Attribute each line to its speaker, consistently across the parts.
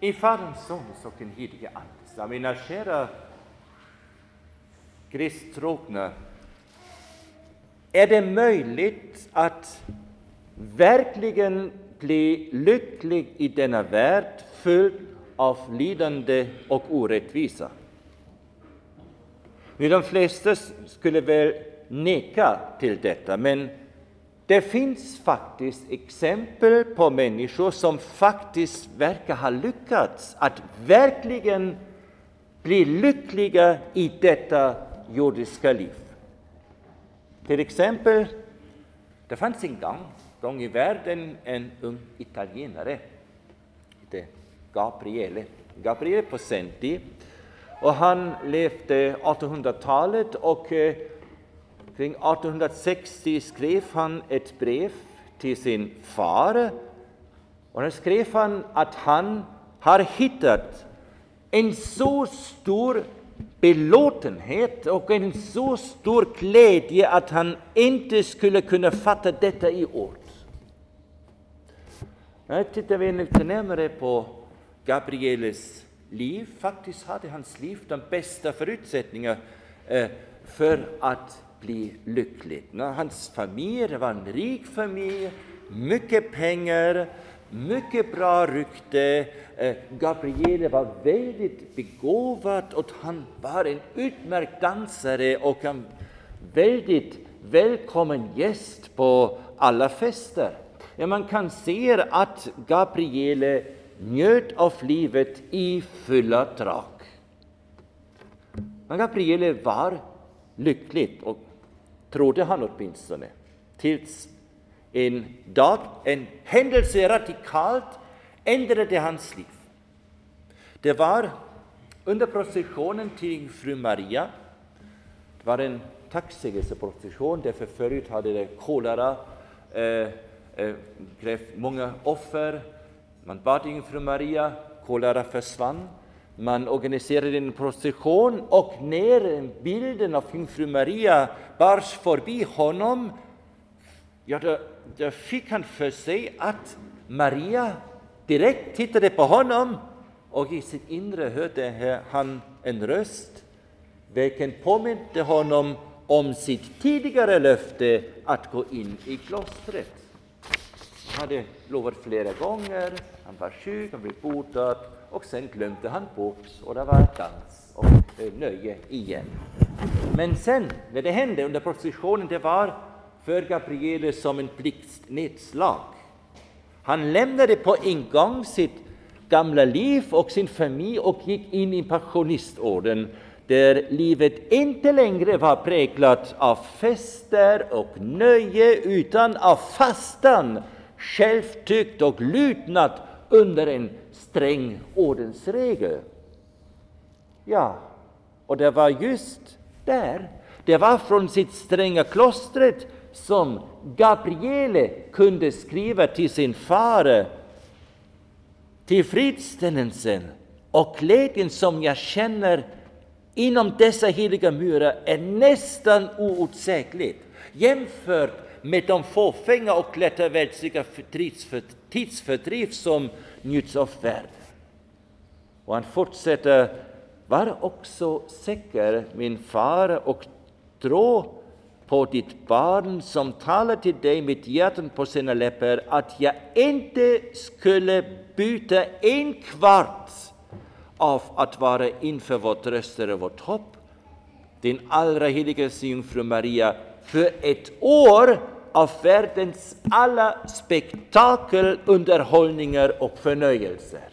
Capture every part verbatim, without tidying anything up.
Speaker 1: I Faderns, Sonens och den helige Andes namn. Mina kära kristtrogna, är det möjligt att verkligen bli lycklig i denna värld full av lidande och orättvisa? Nu, de flesta skulle väl neka till detta, men det finns faktiskt exempel på människor som faktiskt verkar ha lyckats att verkligen bli lyckliga i detta jordiska liv. Till exempel, det fanns en gång, gång i världen en ung italienare, det Gabriele, Gabriele Possenti, och han levde artonhundratalet och eh, kring artonhundrasextio skrev han ett brev till sin far, och då skrev han att han har hittat en så stor belåtenhet och en så stor glädje att han inte skulle kunna fatta detta i ord. När tittar vi lite närmare på Gabrieles liv, faktiskt hade hans liv de bästa förutsättningar eh, för att bli lycklig. Hans familj var en rik familj, mycket pengar, mycket bra rykte. Gabriele var väldigt begåvad och han var en utmärkt dansare och en väldigt välkommen gäst på alla fester. Ja, man kan se att Gabriele njöt av livet i fulla drag. Men Gabriele var lycklig, och trodde han åtminstone, tills en dag, en händelse radikalt ändrade hans liv. Det var under processionen till Fru Maria. Det var en tacksägelseprocession, därför förut hade det kolera eh, eh, krävt många offer. Man bad in Fru Maria, kolera försvann. Man organiserade en procession, och när bilden av Fru Maria bars förbi honom, ja, då, då fick han för sig att Maria direkt tittade på honom, och i sitt inre hörde han en röst, vilken påminde honom om sitt tidigare löfte att gå in i klostret. Han hade lovat flera gånger, han var sjuk, han blev botad, och sen glömde han bort, och det var dans och nöje igen. Men sen, när det hände under processionen, det var för Gabriele som en blixtnedslag. Han lämnade på en gång sitt gamla liv och sin familj och gick in i pensionistorden, där livet inte längre var präglat av fester och nöje, utan av fastan, självtykt och lydnad under en sträng ordensregel. Ja, och det var just där, det var från sitt stränga klostret som Gabriele kunde skriva till sin far: tillfredsställelsen och glädjen som jag känner inom dessa heliga murar är nästan outsäglig jämfört med de fåfänga och lättervärldsliga tidsfördriv som njuts av världen. Och han fortsätter: var också säker, min far, och tro på ditt barn som talar till dig med hjärtat på sina läppar, att jag inte skulle byta en kvart av att vara inför vårt tröstare och vårt hopp, din allra heligaste jungfru Maria, för ett år av världens alla spektakel, underhållningar och förnöjelser.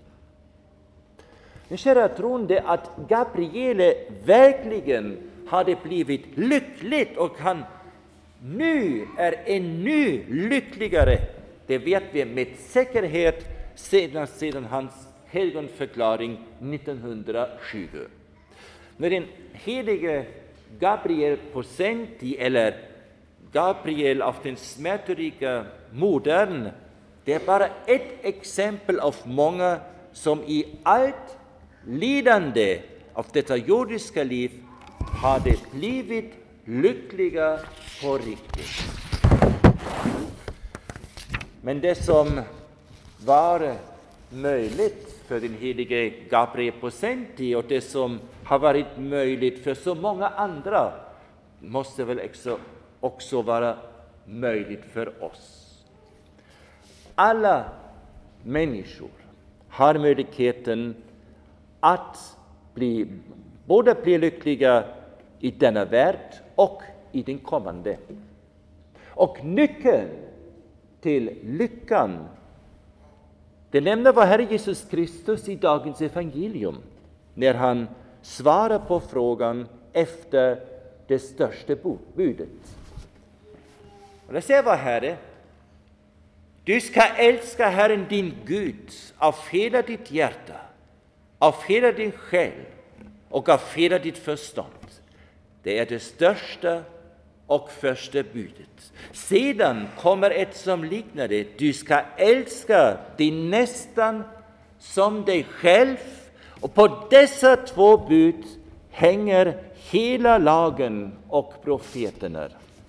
Speaker 1: Min kära troende, att Gabriele verkligen hade blivit lycklig, och han nu är ännu lyckligare, det vet vi med säkerhet sedan, sedan hans helgonförklaring nittonhundratjugo. När den helige Gabriel Possenti, eller Gabriel av den smärtrika modern, det är bara ett exempel av många som i allt lidande av detta jordiska liv hade blivit lyckliga på riktigt. Men det som var möjligt för den helige Gabriel Possenti och det som har varit möjligt för så många andra måste väl också, också vara möjligt för oss. Alla människor har möjligheten att bli, både bli lyckliga i denna värld och i den kommande. Och nyckeln till lyckan, det nämner vår Herre Jesus Kristus i dagens evangelium, när han svarar på frågan efter det största budet. Och det säger vår Herre: du ska älska Herren din Gud av hela ditt hjärta, av hela din själ och av hela ditt förstånd. Det är det största och första budet. Sedan kommer ett som liknar det. Du ska älska din nästan som dig själv. Och på dessa två bud hänger hela lagen och profeterna.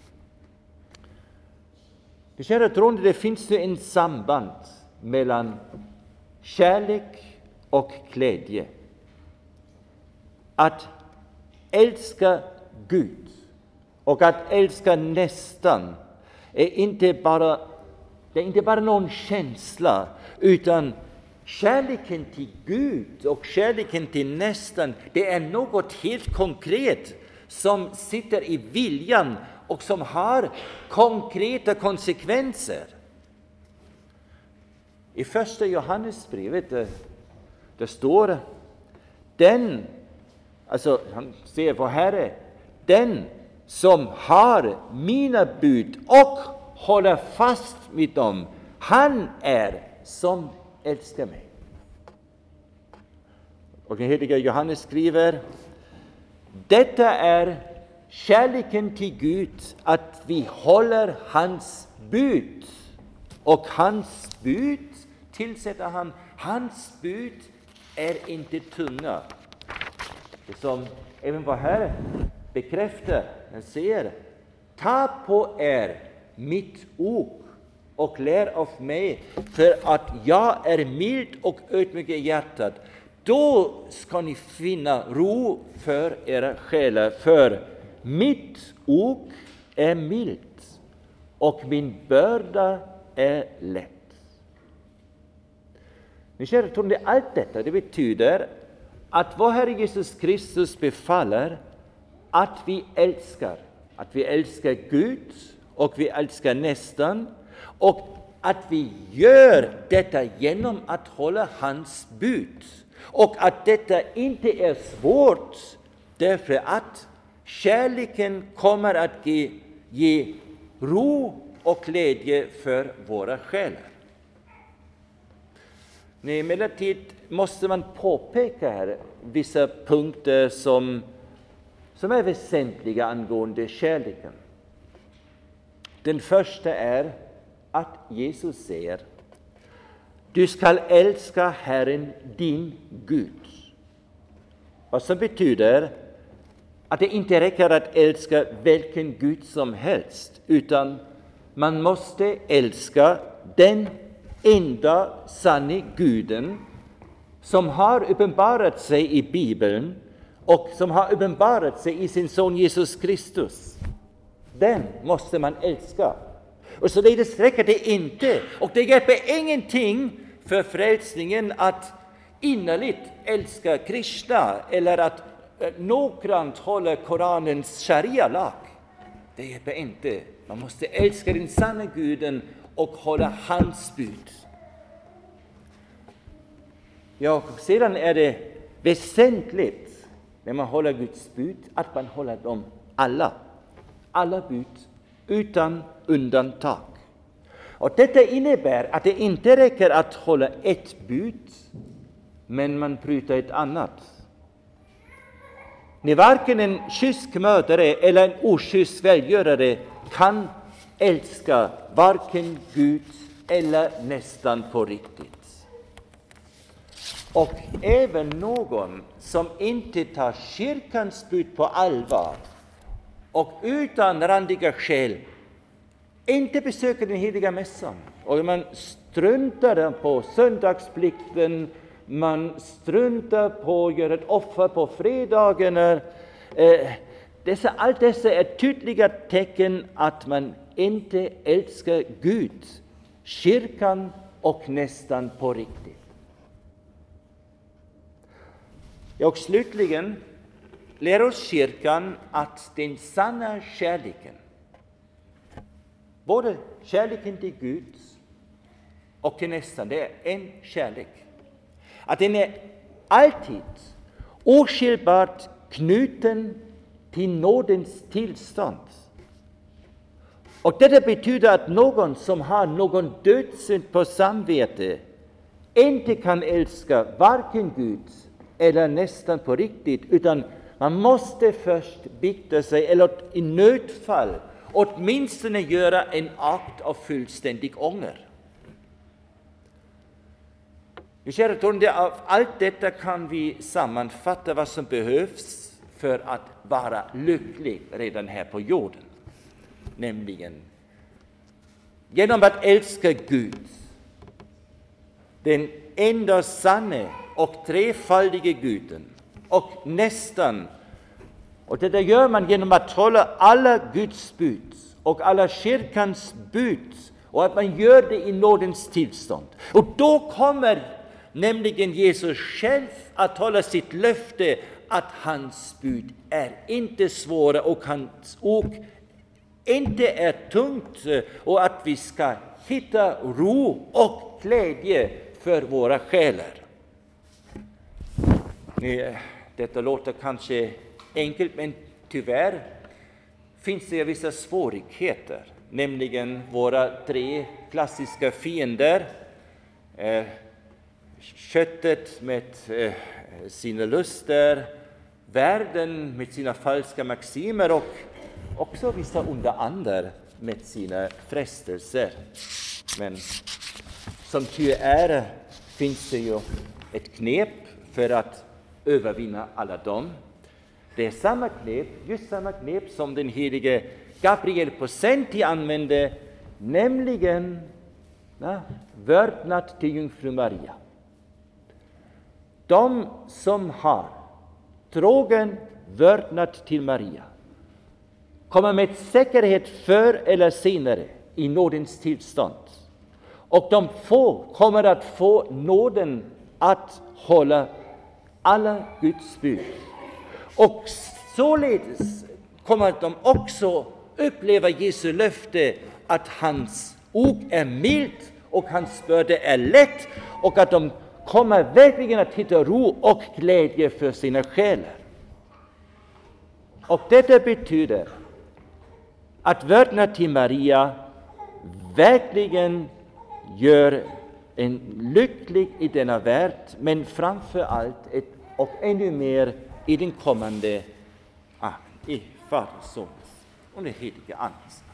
Speaker 1: Det kära troende, det finns nu en samband mellan kärlek och glädje. Att älska Gud och att älska nästan är inte bara, det är inte bara någon känsla, utan kärleken till Gud och kärleken till nästan, det är något helt konkret som sitter i viljan och som har konkreta konsekvenser. I första Johannesbrevet det, det står den, alltså han säger vår Herre, den som har mina bud och håller fast vid dem, han är som älskar mig. Och den helige Johannes skriver: detta är kärleken till Gud, att vi håller hans bud. Och hans bud, tillsätter han, hans bud är inte tunga. Det som även vår Herre bekräftar, han säger: ta på er mitt ok och lär av mig, för att jag är mild och ödmjuk i hjärtat. Då ska ni finna ro för era själar, för mitt ok är milt och min börda är lätt. Ni kära troende, allt detta det betyder att vår Herre Jesus Kristus befaller att vi älskar, att vi älskar Gud och vi älskar nästan, och att vi gör detta genom att hålla hans bud. Och att detta inte är svårt, därför att kärleken kommer att ge, ge ro och glädje för våra själar. Men emellertid måste man påpeka här vissa punkter som, som är väsentliga angående kärleken. Den första är att Jesus säger: du skall älska Herren din Gud. Vad som betyder att det inte räcker att älska vilken Gud som helst, utan man måste älska den enda sanne Guden som har uppenbarat sig i Bibeln och som har uppenbarat sig i sin son Jesus Kristus. Den måste man älska. Och så det räcker det inte. Och det hjälper ingenting för frälsningen att innerligt älska Krishna eller att noggrant hålla Koranens sharia-lag. Det hjälper inte. Man måste älska den sanna Guden och hålla hans bud. Ja, och sedan är det väsentligt när man håller Guds bud att man håller dem alla. Alla bud utan undantag. Och detta innebär att det inte räcker att hålla ett bud, men man bryter ett annat. När varken en kysk mördare eller en okysk välgörare kan älska varken Gud eller nästan på riktigt. Och även någon som inte tar kyrkans bud på allvar och utan randiga skäl inte besöker den heliga mässan, och man struntar på söndagsplikten, man struntar på att göra ett offer på fredagarna. Eh, dessa, allt dessa är tydliga tecken att man inte älskar Gud, kyrkan och nästan på riktigt. Och slutligen lär oss kyrkan att den sanna kärleken, både kärleken till Gud och till nästan, det är en kärlek. Att den är alltid oskiljbart knuten till nådens tillstånd. Och detta betyder att någon som har någon dödssynd på samvete inte kan älska varken Gud eller nästan på riktigt, utan man måste först bikta sig, eller i nödfall åtminstone göra en akt av fullständig ånger. Kära vänner, av allt detta kan vi sammanfatta vad som behövs för att vara lycklig redan här på jorden. Nämligen genom att älska Gud, den enda sanne och trefaldige Guden, och nästan, och detta gör man genom att hålla alla Guds bud och alla kyrkans bud, och att man gör det i nådens tillstånd. Och då kommer nämligen Jesus själv att hålla sitt löfte att hans bud är inte svåra och hans ok inte är tungt, och att vi ska hitta ro och glädje för våra själar. Detta låter kanske enkelt, men tyvärr finns det vissa svårigheter, nämligen våra tre klassiska fiender, eh, köttet med eh, sina luster, världen med sina falska maximer och också vissa onda andar med sina frestelser. Men som tur är finns det ju ett knep för att övervinna alla dem. Det är samma knep, just samma knep som den helige Gabriel på sin tid använde, nämligen ja, vördnad till jungfru Maria. De som har trogen vördnad till Maria kommer med säkerhet förr eller senare i nådens tillstånd. Och de få kommer att få nåden att hålla alla Guds bud. Och således kommer de också uppleva Jesu löfte att hans ok är milt och hans börda är lätt, och att de kommer verkligen att hitta ro och glädje för sina själar. Och detta betyder att vördnad till Maria verkligen gör en lycklig i denna värld, men framför allt ett, och ännu mer i den kommande, ah, i Faderns, Sonens och den helige Andes